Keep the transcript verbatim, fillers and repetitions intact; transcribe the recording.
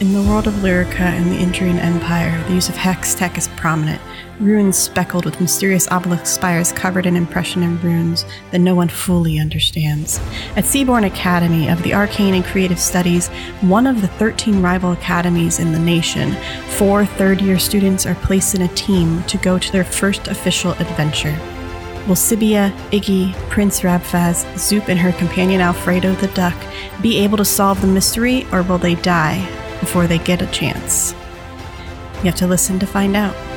In the world of Lyrica and the Indrian Empire, the use of hex tech is prominent. Runes speckled with mysterious obelisk spires covered in impression and runes that no one fully understands. At Seaborn Academy of the Arcane and Creative Studies, one of the thirteen rival academies in the nation, four third-year students are placed in a team to go to their first official adventure. Will Sibia, Iggy, Prince Rabfaz, Zoop and her companion Alfredo the Duck be able to solve the mystery, or will they die before they get a chance? You have to listen to find out.